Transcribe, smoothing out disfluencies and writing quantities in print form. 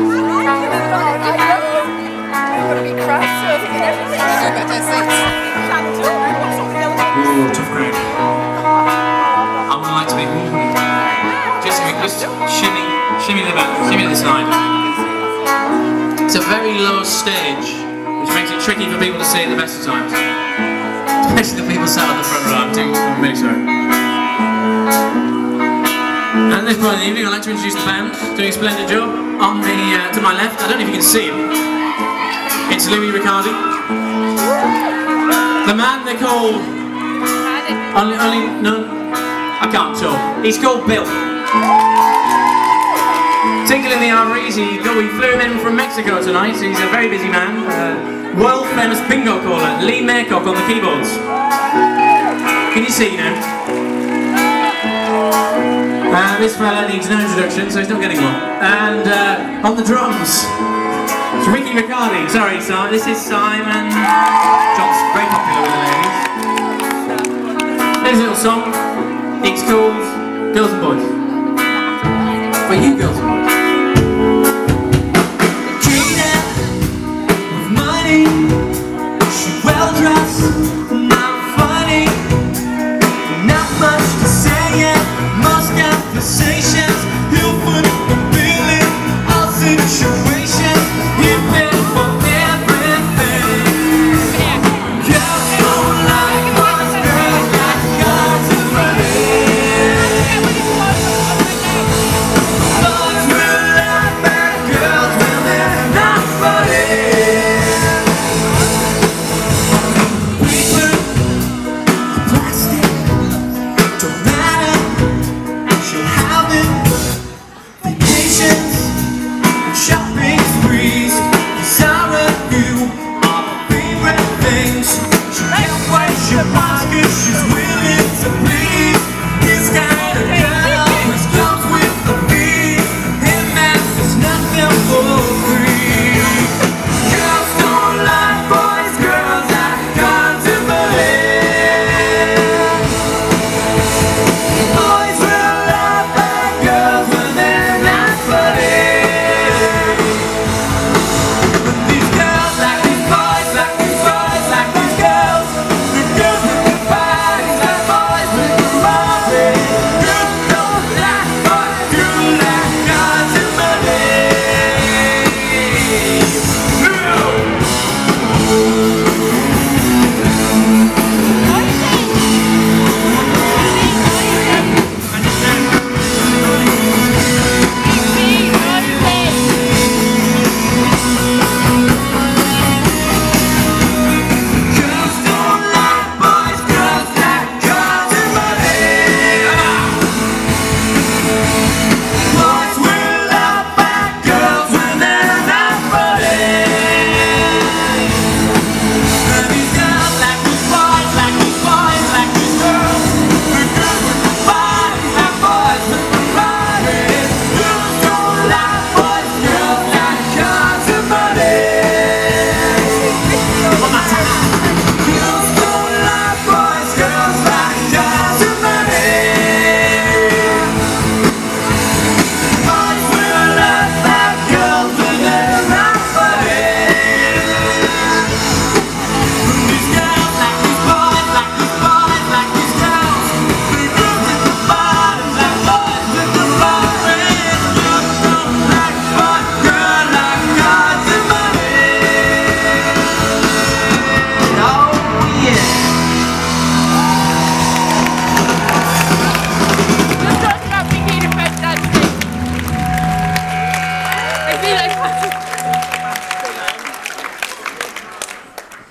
Ooh, tough crowd. I would like to be. Just shimmy the back, shimmy to the side. It's a very low stage, which makes it tricky for people to see at the best of times. Especially the people sat on the front row. I'm really sorry. And at this point in the evening, I'd like to introduce the band doing a splendid job. On the to my left, I don't know if you can see him. It's Louis Riccardi. The man they call no, I can't talk. He's called Bill. Tinkle in the arteries. We flew him in from Mexico tonight. He's a very busy man. World famous bingo caller, Lee Maycock on the keyboards. Can you see now? This fella needs no introduction, so he's not getting one. And on the drums, it's Ricky Riccardi. Sorry, Simon. This is Simon. John's very popular with the ladies. Here's a little song. It's called Girls and Boys. For you girls and boys.